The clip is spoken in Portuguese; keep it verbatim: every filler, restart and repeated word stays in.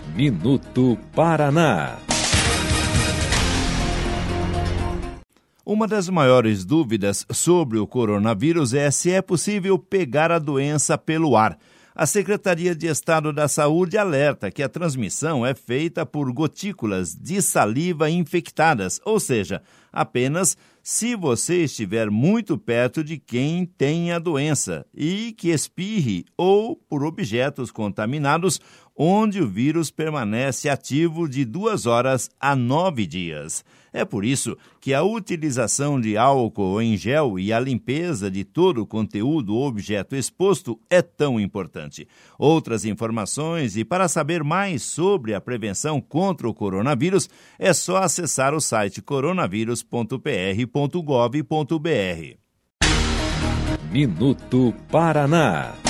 Minuto Paraná. Uma das maiores dúvidas sobre o coronavírus é se é possível pegar a doença pelo ar. A Secretaria de Estado da Saúde alerta que a transmissão é feita por gotículas de saliva infectadas, ou seja, apenas se você estiver muito perto de quem tem a doença e que espirre, ou por objetos contaminados, onde o vírus permanece ativo de duas horas a nove dias. É por isso que a utilização de álcool em gel e a limpeza de todo o conteúdo ou objeto exposto é tão importante. Outras informações e para saber mais sobre a prevenção contra o coronavírus, é só acessar o site coronavírus ponto p r ponto gov ponto b r. Minuto Paraná.